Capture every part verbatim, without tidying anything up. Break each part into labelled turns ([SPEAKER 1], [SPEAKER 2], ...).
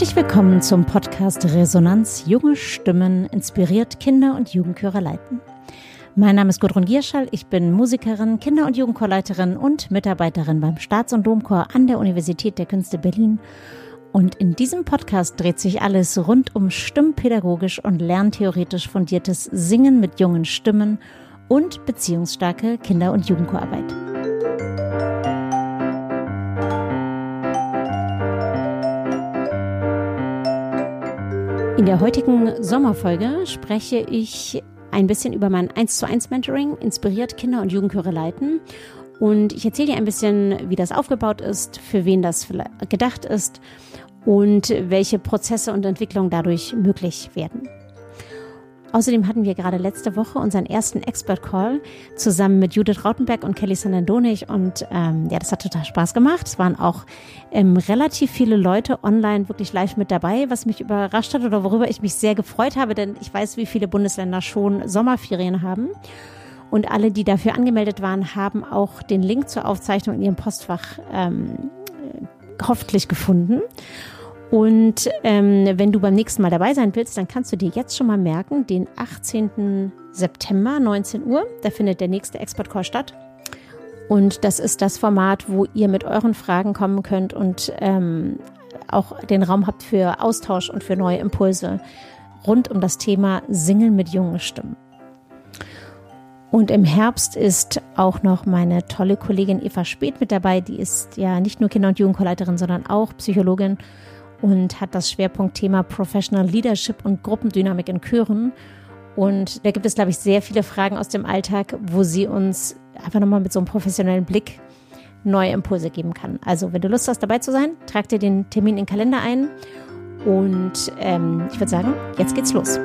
[SPEAKER 1] Herzlich willkommen zum Podcast Resonanz Junge Stimmen inspiriert Kinder- und Jugendchöre leiten. Mein Name ist Gudrun Gierschall, ich bin Musikerin, Kinder- und Jugendchorleiterin und Mitarbeiterin beim Staats- und Domchor an der Universität der Künste Berlin. Und in diesem Podcast dreht sich alles rund um stimmpädagogisch und lerntheoretisch fundiertes Singen mit jungen Stimmen und beziehungsstarke Kinder- und Jugendchorarbeit. In der heutigen Sommerfolge spreche ich ein bisschen über mein eins zu eins Mentoring, inspiriert Kinder- und Jugendchöre leiten. Und ich erzähle dir ein bisschen, wie das aufgebaut ist, für wen das gedacht ist und welche Prozesse und Entwicklungen dadurch möglich werden. Außerdem hatten wir gerade letzte Woche unseren ersten Expert Call zusammen mit Judith Rautenberg und Kelly Sanandonig und ähm, ja, das hat total Spaß gemacht. Es waren auch ähm, relativ viele Leute online wirklich live mit dabei, was mich überrascht hat oder worüber ich mich sehr gefreut habe, denn ich weiß, wie viele Bundesländer schon Sommerferien haben. Und alle, die dafür angemeldet waren, haben auch den Link zur Aufzeichnung in ihrem Postfach ähm, hoffentlich gefunden. Und ähm, wenn du beim nächsten Mal dabei sein willst, dann kannst du dir jetzt schon mal merken, den achtzehnten September, neunzehn Uhr, da findet der nächste Expert Call statt. Und das ist das Format, wo ihr mit euren Fragen kommen könnt und ähm, auch den Raum habt für Austausch und für neue Impulse rund um das Thema Singen mit jungen Stimmen. Und im Herbst ist auch noch meine tolle Kollegin Eva Speth mit dabei. Die ist ja nicht nur Kinder- und Jugendchorleiterin, sondern auch Psychologin und hat das Schwerpunktthema Professional Leadership und Gruppendynamik in Chören. Und da gibt es, glaube ich, sehr viele Fragen aus dem Alltag, wo sie uns einfach nochmal mit so einem professionellen Blick neue Impulse geben kann. Also wenn du Lust hast, dabei zu sein, trag dir den Termin in den Kalender ein. Und ähm, ich würde sagen, jetzt geht's los.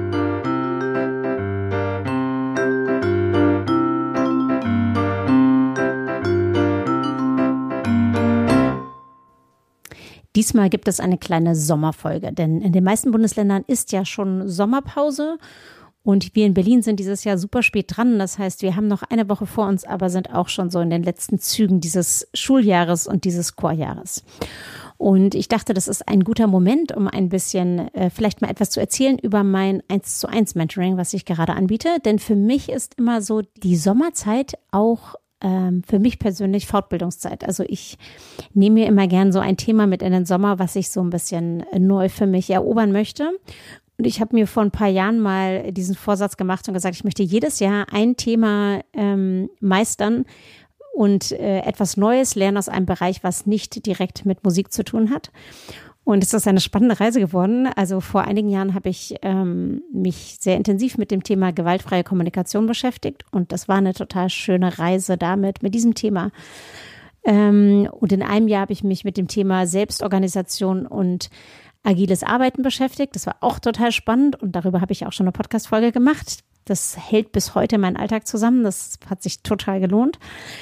[SPEAKER 1] Diesmal gibt es eine kleine Sommerfolge, denn in den meisten Bundesländern ist ja schon Sommerpause und wir in Berlin sind dieses Jahr super spät dran. Das heißt, wir haben noch eine Woche vor uns, aber sind auch schon so in den letzten Zügen dieses Schuljahres und dieses Chorjahres. Und ich dachte, das ist ein guter Moment, um ein bisschen äh, vielleicht mal etwas zu erzählen über mein eins zu eins Mentoring, was ich gerade anbiete. Denn für mich ist immer so die Sommerzeit auch für mich persönlich Fortbildungszeit. Also ich nehme mir immer gern so ein Thema mit in den Sommer, was ich so ein bisschen neu für mich erobern möchte. Und ich habe mir vor ein paar Jahren mal diesen Vorsatz gemacht und gesagt, ich möchte jedes Jahr ein Thema ähm, meistern und äh, etwas Neues lernen aus einem Bereich, was nicht direkt mit Musik zu tun hat. Und es ist eine spannende Reise geworden. Also vor einigen Jahren habe ich ähm, mich sehr intensiv mit dem Thema gewaltfreie Kommunikation beschäftigt. Und das war eine total schöne Reise damit, mit diesem Thema. Ähm, und in einem Jahr habe ich mich mit dem Thema Selbstorganisation und agiles Arbeiten beschäftigt. Das war auch total spannend. Und darüber habe ich auch schon eine Podcast-Folge gemacht. Das hält bis heute meinen Alltag zusammen. Das hat sich total gelohnt.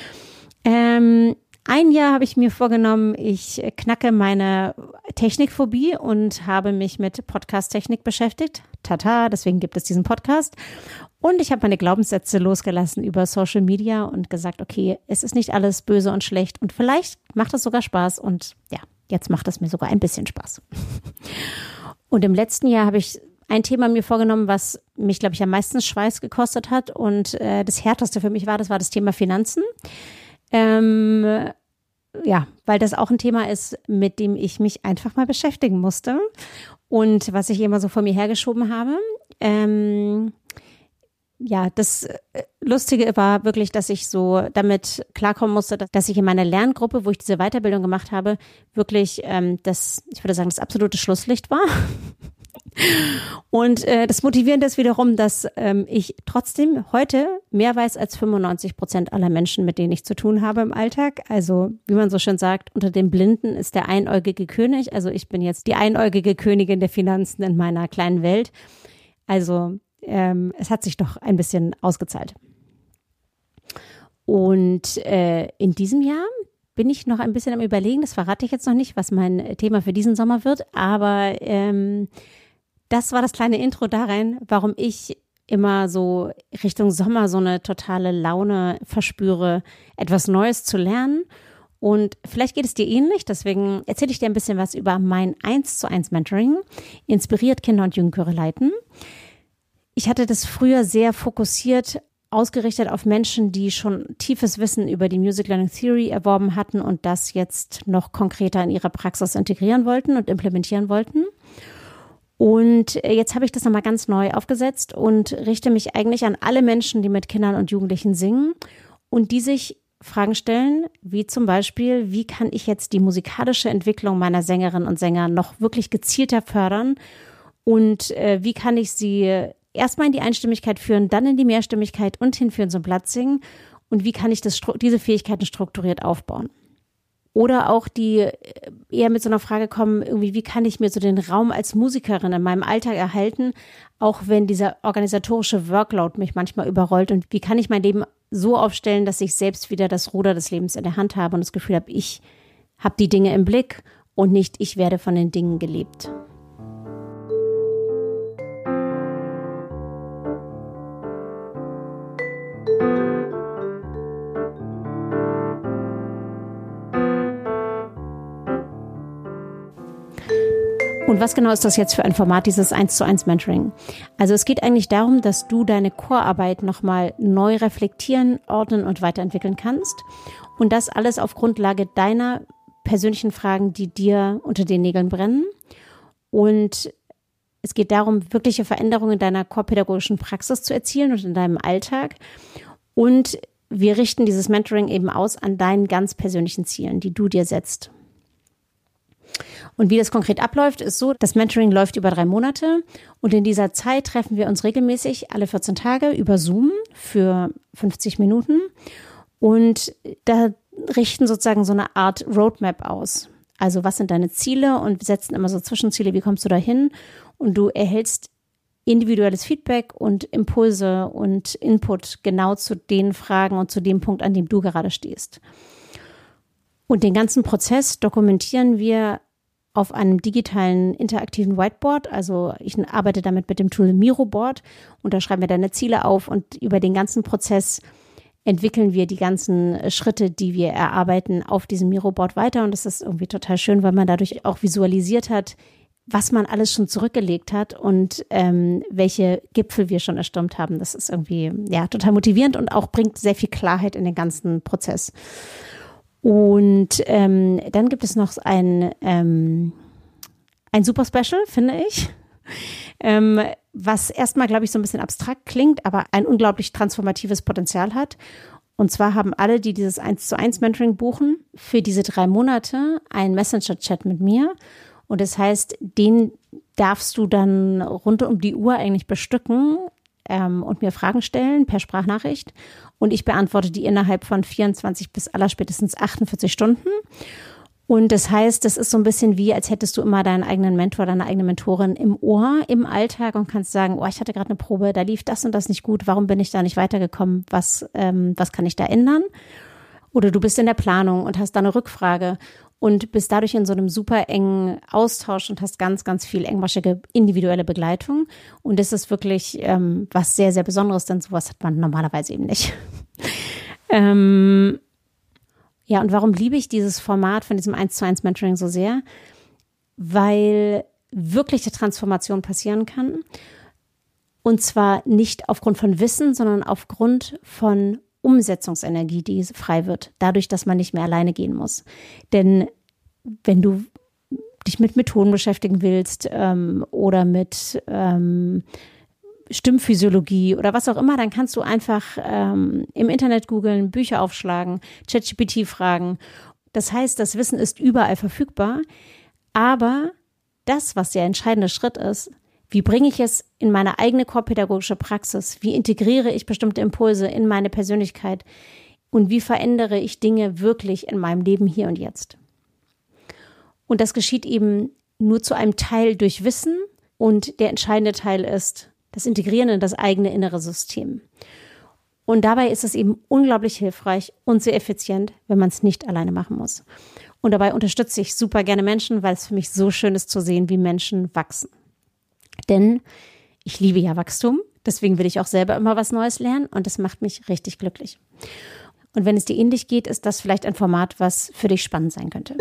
[SPEAKER 1] Ähm, Ein Jahr habe ich mir vorgenommen, ich knacke meine Technikphobie und habe mich mit Podcast-Technik beschäftigt. Tata, deswegen gibt es diesen Podcast. Und ich habe meine Glaubenssätze losgelassen über Social Media und gesagt, okay, es ist nicht alles böse und schlecht und vielleicht macht es sogar Spaß und ja, jetzt macht es mir sogar ein bisschen Spaß. Und im letzten Jahr habe ich ein Thema mir vorgenommen, was mich, glaube ich, am meisten Schweiß gekostet hat und äh, das Härteste für mich war, das war das Thema Finanzen. Ähm, ja, weil das auch ein Thema ist, mit dem ich mich einfach mal beschäftigen musste und was ich immer so vor mir hergeschoben habe. Ähm, ja, das Lustige war wirklich, dass ich so damit klarkommen musste, dass ich in meiner Lerngruppe, wo ich diese Weiterbildung gemacht habe, wirklich ähm, das, ich würde sagen, das absolute Schlusslicht war. Und äh, das Motivierende ist wiederum, dass ähm, ich trotzdem heute mehr weiß als fünfundneunzig Prozent aller Menschen, mit denen ich zu tun habe im Alltag. Also wie man so schön sagt, unter den Blinden ist der einäugige König. Also ich bin jetzt die einäugige Königin der Finanzen in meiner kleinen Welt. Also ähm, es hat sich doch ein bisschen ausgezahlt. Und äh, in diesem Jahr bin ich noch ein bisschen am Überlegen, das verrate ich jetzt noch nicht, was mein Thema für diesen Sommer wird, aber ähm, das war das kleine Intro da rein, warum ich immer so Richtung Sommer so eine totale Laune verspüre, etwas Neues zu lernen Und vielleicht geht es dir ähnlich, deswegen erzähle ich dir ein bisschen was über mein eins zu eins Mentoring, inspiriert Kinder- und Jugendchöre leiten. Ich hatte das früher sehr fokussiert ausgerichtet auf Menschen, die schon tiefes Wissen über die Music Learning Theory erworben hatten und das jetzt noch konkreter in ihre Praxis integrieren wollten und implementieren wollten. Und jetzt habe ich das nochmal ganz neu aufgesetzt und richte mich eigentlich an alle Menschen, die mit Kindern und Jugendlichen singen und die sich Fragen stellen, wie zum Beispiel, wie kann ich jetzt die musikalische Entwicklung meiner Sängerinnen und Sänger noch wirklich gezielter fördern und äh, wie kann ich sie erstmal in die Einstimmigkeit führen, dann in die Mehrstimmigkeit und hinführen zum Platzsingen und wie kann ich das, diese Fähigkeiten strukturiert aufbauen. Oder auch die eher mit so einer Frage kommen, irgendwie, wie kann ich mir so den Raum als Musikerin in meinem Alltag erhalten, auch wenn dieser organisatorische Workload mich manchmal überrollt und wie kann ich mein Leben so aufstellen, dass ich selbst wieder das Ruder des Lebens in der Hand habe und das Gefühl habe, ich habe die Dinge im Blick und nicht ich werde von den Dingen gelebt. Und was genau ist das jetzt für ein Format, dieses eins zu eins Mentoring? Also es geht eigentlich darum, dass du deine Chorarbeit nochmal neu reflektieren, ordnen und weiterentwickeln kannst. Und das alles auf Grundlage deiner persönlichen Fragen, die dir unter den Nägeln brennen. Und es geht darum, wirkliche Veränderungen in deiner chorpädagogischen Praxis zu erzielen und in deinem Alltag. Und wir richten dieses Mentoring eben aus an deinen ganz persönlichen Zielen, die du dir setzt. Und wie das konkret abläuft, ist so, das Mentoring läuft über drei Monate und in dieser Zeit treffen wir uns regelmäßig alle vierzehn Tage über Zoom für fünfzig Minuten und da richten sozusagen so eine Art Roadmap aus. Also was sind deine Ziele und wir setzen immer so Zwischenziele, wie kommst du dahin und du erhältst individuelles Feedback und Impulse und Input genau zu den Fragen und zu dem Punkt, an dem du gerade stehst. Und den ganzen Prozess dokumentieren wir auf einem digitalen interaktiven Whiteboard. Also ich arbeite damit mit dem Tool Miroboard und da schreiben wir deine Ziele auf und über den ganzen Prozess entwickeln wir die ganzen Schritte, die wir erarbeiten, auf diesem Miroboard weiter. Und das ist irgendwie total schön, weil man dadurch auch visualisiert hat, was man alles schon zurückgelegt hat und ähm, welche Gipfel wir schon erstürmt haben. Das ist irgendwie ja total motivierend und auch bringt sehr viel Klarheit in den ganzen Prozess. Und ähm, dann gibt es noch ein, ähm, ein super Special, finde ich, ähm, was erstmal, glaube ich, so ein bisschen abstrakt klingt, aber ein unglaublich transformatives Potenzial hat. Und zwar haben alle, die dieses eins zu eins Mentoring buchen, für diese drei Monate einen Messenger-Chat mit mir. Und das heißt, den darfst du dann rund um die Uhr eigentlich bestücken ähm, und mir Fragen stellen per Sprachnachricht. Und ich beantworte die innerhalb von vierundzwanzig bis allerspätestens achtundvierzig Stunden. Und das heißt, das ist so ein bisschen wie, als hättest du immer deinen eigenen Mentor, deine eigene Mentorin im Ohr, im Alltag und kannst sagen, oh, ich hatte gerade eine Probe, da lief das und das nicht gut, warum bin ich da nicht weitergekommen, was, ähm, was kann ich da ändern? Oder du bist in der Planung und hast da eine Rückfrage und bist dadurch in so einem super engen Austausch und hast ganz, ganz viel engmaschige individuelle Begleitung. Und das ist wirklich ähm, was sehr, sehr Besonderes, denn sowas hat man normalerweise eben nicht. ähm, ja, und warum liebe ich dieses Format von diesem eins zu eins Mentoring so sehr? Weil wirkliche Transformation passieren kann. Und zwar nicht aufgrund von Wissen, sondern aufgrund von Umsetzungsenergie, die frei wird, dadurch, dass man nicht mehr alleine gehen muss. Denn wenn du dich mit Methoden beschäftigen willst ähm, oder mit ähm, Stimmphysiologie oder was auch immer, dann kannst du einfach ähm, im Internet googeln, Bücher aufschlagen, ChatGPT fragen. Das heißt, das Wissen ist überall verfügbar, aber das, was der entscheidende Schritt ist, wie bringe ich es in meine eigene chorpädagogische Praxis? Wie integriere ich bestimmte Impulse in meine Persönlichkeit? Und wie verändere ich Dinge wirklich in meinem Leben hier und jetzt? Und das geschieht eben nur zu einem Teil durch Wissen. Und der entscheidende Teil ist das Integrieren in das eigene innere System. Und dabei ist es eben unglaublich hilfreich und sehr effizient, wenn man es nicht alleine machen muss. Und dabei unterstütze ich super gerne Menschen, weil es für mich so schön ist zu sehen, wie Menschen wachsen. Denn ich liebe ja Wachstum, deswegen will ich auch selber immer was Neues lernen und das macht mich richtig glücklich. Und wenn es dir ähnlich geht, ist das vielleicht ein Format, was für dich spannend sein könnte.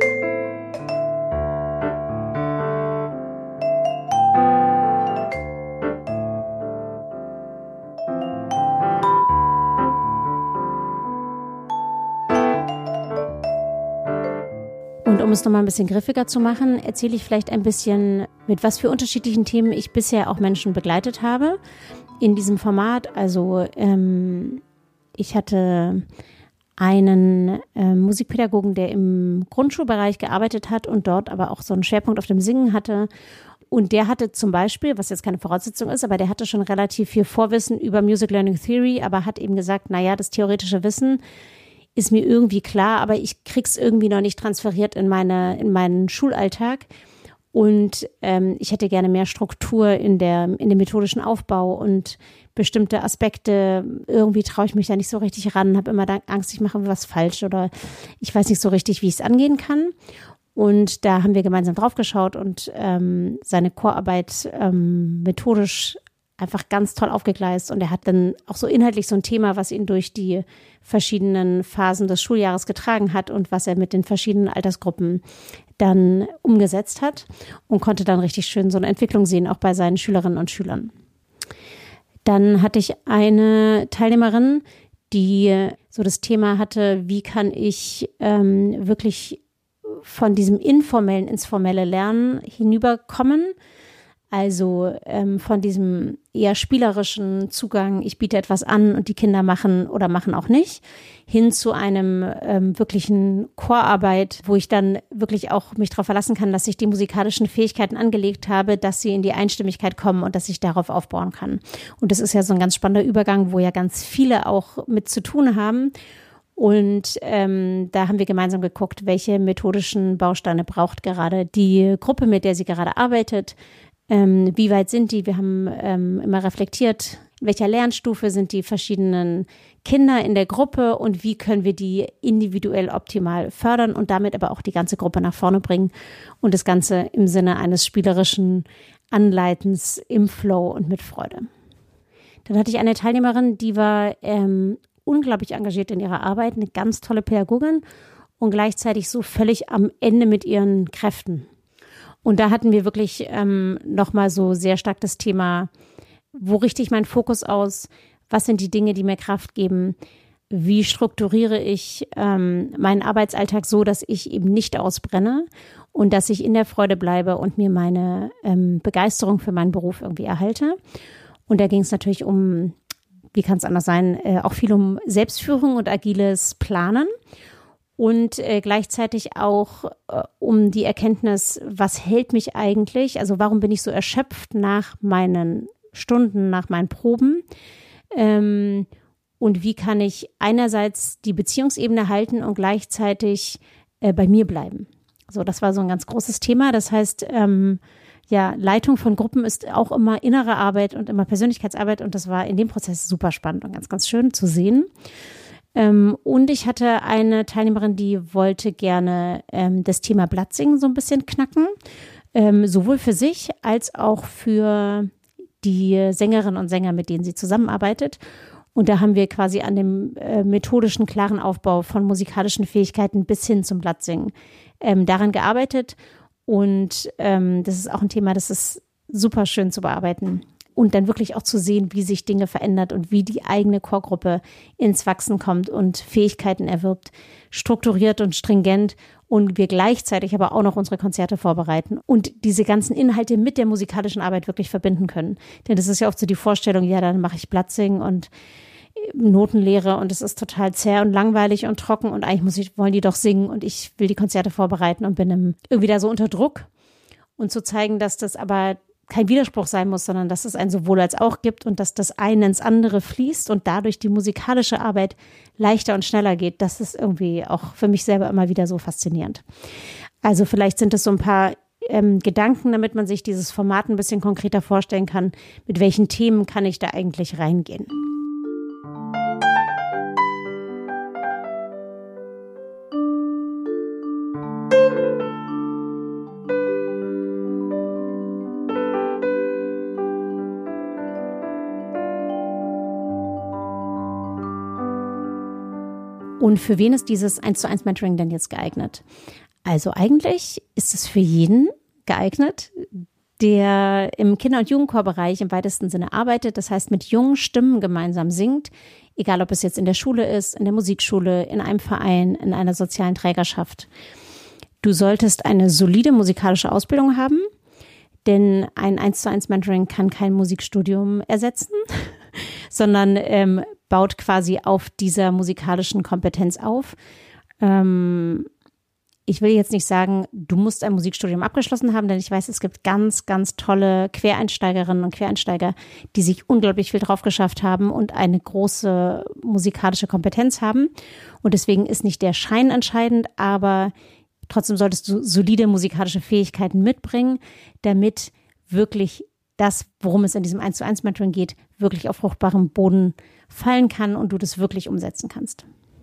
[SPEAKER 1] Und um es nochmal ein bisschen griffiger zu machen, erzähle ich vielleicht ein bisschen, mit was für unterschiedlichen Themen ich bisher auch Menschen begleitet habe in diesem Format. Also ähm, ich hatte einen äh, Musikpädagogen, der im Grundschulbereich gearbeitet hat und dort aber auch so einen Schwerpunkt auf dem Singen hatte. Und der hatte zum Beispiel, was jetzt keine Voraussetzung ist, aber der hatte schon relativ viel Vorwissen über Music Learning Theory, aber hat eben gesagt, naja, das theoretische Wissen ist mir irgendwie klar, aber ich krieg's irgendwie noch nicht transferiert in meine, in meinen Schulalltag. Und ähm, ich hätte gerne mehr Struktur in der, in dem methodischen Aufbau und bestimmte Aspekte. Irgendwie traue ich mich da nicht so richtig ran, habe immer Angst, ich mache was falsch oder ich weiß nicht so richtig, wie ich es angehen kann. Und da haben wir gemeinsam drauf geschaut und ähm, seine Chorarbeit ähm, methodisch einfach ganz toll aufgegleist. Und er hat dann auch so inhaltlich so ein Thema, was ihn durch die verschiedenen Phasen des Schuljahres getragen hat und was er mit den verschiedenen Altersgruppen dann umgesetzt hat und konnte dann richtig schön so eine Entwicklung sehen, auch bei seinen Schülerinnen und Schülern. Dann hatte ich eine Teilnehmerin, die so das Thema hatte, wie kann ich ähm, wirklich von diesem informellen ins formelle Lernen hinüberkommen. Also ähm, von diesem eher spielerischen Zugang, ich biete etwas an und die Kinder machen oder machen auch nicht, hin zu einem ähm, wirklichen Chorarbeit, wo ich dann wirklich auch mich darauf verlassen kann, dass ich die musikalischen Fähigkeiten angelegt habe, dass sie in die Einstimmigkeit kommen und dass ich darauf aufbauen kann. Und das ist ja so ein ganz spannender Übergang, wo ja ganz viele auch mit zu tun haben. Und ähm, da haben wir gemeinsam geguckt, welche methodischen Bausteine braucht gerade die Gruppe, mit der sie gerade arbeitet. Ähm, wie weit sind die? Wir haben ähm, immer reflektiert, in welcher Lernstufe sind die verschiedenen Kinder in der Gruppe und wie können wir die individuell optimal fördern und damit aber auch die ganze Gruppe nach vorne bringen und das Ganze im Sinne eines spielerischen Anleitens im Flow und mit Freude. Dann hatte ich eine Teilnehmerin, die war ähm, unglaublich engagiert in ihrer Arbeit, eine ganz tolle Pädagogin und gleichzeitig so völlig am Ende mit ihren Kräften. Und da hatten wir wirklich ähm, nochmal so sehr stark das Thema, wo richte ich meinen Fokus aus? Was sind die Dinge, die mir Kraft geben? Wie strukturiere ich ähm, meinen Arbeitsalltag so, dass ich eben nicht ausbrenne und dass ich in der Freude bleibe und mir meine ähm, Begeisterung für meinen Beruf irgendwie erhalte? Und da ging es natürlich um, wie kann es anders sein, äh, auch viel um Selbstführung und agiles Planen. Und äh, gleichzeitig auch äh, um die Erkenntnis, was hält mich eigentlich? Also warum bin ich so erschöpft nach meinen Stunden, nach meinen Proben? Ähm, und wie kann ich einerseits die Beziehungsebene halten und gleichzeitig äh, bei mir bleiben? So, das war so ein ganz großes Thema. Das heißt, ähm, ja, Leitung von Gruppen ist auch immer innere Arbeit und immer Persönlichkeitsarbeit. Und das war in dem Prozess super spannend und ganz, ganz schön zu sehen. Ähm, und ich hatte eine Teilnehmerin, die wollte gerne ähm, das Thema Blattsingen so ein bisschen knacken, ähm, sowohl für sich als auch für die Sängerinnen und Sänger, mit denen sie zusammenarbeitet. Und da haben wir quasi an dem äh, methodischen, klaren Aufbau von musikalischen Fähigkeiten bis hin zum Blattsingen ähm, daran gearbeitet. Und ähm, das ist auch ein Thema, das ist super schön zu bearbeiten. Und dann wirklich auch zu sehen, wie sich Dinge verändert und wie die eigene Chorgruppe ins Wachsen kommt und Fähigkeiten erwirbt, strukturiert und stringent und wir gleichzeitig aber auch noch unsere Konzerte vorbereiten und diese ganzen Inhalte mit der musikalischen Arbeit wirklich verbinden können. Denn das ist ja oft so die Vorstellung, ja, dann mache ich Blattsingen und Notenlehre und es ist total zäh und langweilig und trocken und eigentlich muss ich, wollen die doch singen und ich will die Konzerte vorbereiten und bin im, irgendwie da so unter Druck. Und zu zeigen, dass das aber kein Widerspruch sein muss, sondern dass es ein sowohl als auch gibt und dass das eine ins andere fließt und dadurch die musikalische Arbeit leichter und schneller geht. Das ist irgendwie auch für mich selber immer wieder so faszinierend. Also vielleicht sind es so ein paar ähm, Gedanken, damit man sich dieses Format ein bisschen konkreter vorstellen kann. Mit welchen Themen kann ich da eigentlich reingehen? Und für wen ist dieses eins zu eins Mentoring denn jetzt geeignet? Also eigentlich ist es für jeden geeignet, der im Kinder- und Jugendchorbereich im weitesten Sinne arbeitet, das heißt mit jungen Stimmen gemeinsam singt, egal ob es jetzt in der Schule ist, in der Musikschule, in einem Verein, in einer sozialen Trägerschaft. Du solltest eine solide musikalische Ausbildung haben, denn ein eins zu eins Mentoring kann kein Musikstudium ersetzen, sondern ähm, baut quasi auf dieser musikalischen Kompetenz auf. Ähm, ich will jetzt nicht sagen, du musst ein Musikstudium abgeschlossen haben, denn ich weiß, es gibt ganz, ganz tolle Quereinsteigerinnen und Quereinsteiger, die sich unglaublich viel drauf geschafft haben und eine große musikalische Kompetenz haben. Und deswegen ist nicht der Schein entscheidend, aber trotzdem solltest du solide musikalische Fähigkeiten mitbringen, damit wirklich das, worum es in diesem eins zu eins Mentoring geht, wirklich auf fruchtbarem Boden fallen kann und du das wirklich umsetzen kannst.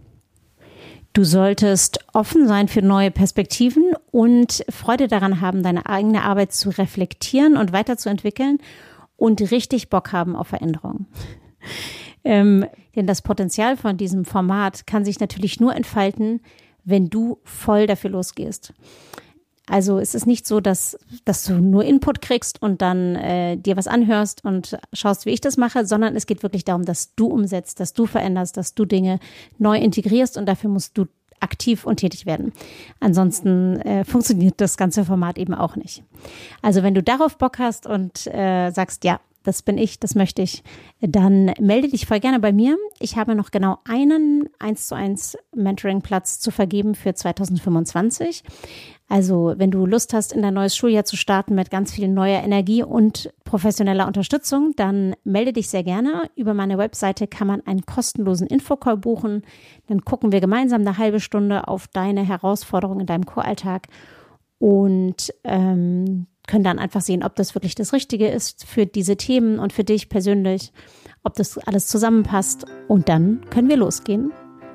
[SPEAKER 1] Du solltest offen sein für neue Perspektiven und Freude daran haben, deine eigene Arbeit zu reflektieren und weiterzuentwickeln und richtig Bock haben auf Veränderungen. ähm, denn das Potenzial von diesem Format kann sich natürlich nur entfalten, wenn du voll dafür losgehst. Also es ist nicht so, dass, dass du nur Input kriegst und dann äh, dir was anhörst und schaust, wie ich das mache, sondern es geht wirklich darum, dass du umsetzt, dass du veränderst, dass du Dinge neu integrierst und dafür musst du aktiv und tätig werden. Ansonsten äh, funktioniert das ganze Format eben auch nicht. Also wenn du darauf Bock hast und äh, sagst, ja, das bin ich, das möchte ich, dann melde dich voll gerne bei mir. Ich habe noch genau einen eins zu eins Mentoring-Platz zu vergeben für zwanzig fünfundzwanzig. Also wenn du Lust hast, in dein neues Schuljahr zu starten mit ganz viel neuer Energie und professioneller Unterstützung, dann melde dich sehr gerne. Über meine Webseite kann man einen kostenlosen Infocall buchen. Dann gucken wir gemeinsam eine halbe Stunde auf deine Herausforderungen in deinem Choralltag und ähm, können dann einfach sehen, ob das wirklich das Richtige ist für diese Themen und für dich persönlich, ob das alles zusammenpasst. Und dann können wir losgehen.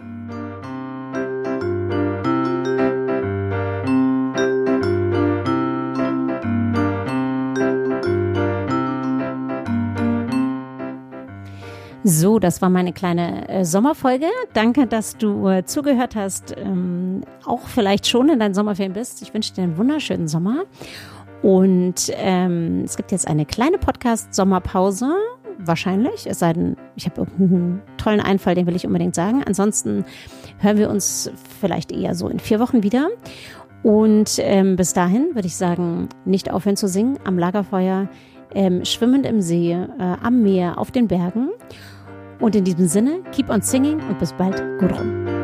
[SPEAKER 1] So, das war meine kleine äh, Sommerfolge. Danke, dass du äh, zugehört hast, ähm, auch vielleicht schon in deinen Sommerferien bist. Ich wünsche dir einen wunderschönen Sommer. Und ähm, es gibt jetzt eine kleine Podcast-Sommerpause, wahrscheinlich, es sei denn, ich habe irgendeinen tollen Einfall, den will ich unbedingt sagen. Ansonsten hören wir uns vielleicht eher so in vier Wochen wieder. Und ähm, bis dahin würde ich sagen, nicht aufhören zu singen, am Lagerfeuer, ähm, schwimmend im See, äh, am Meer, auf den Bergen. Und in diesem Sinne, keep on singing und bis bald, gut rum.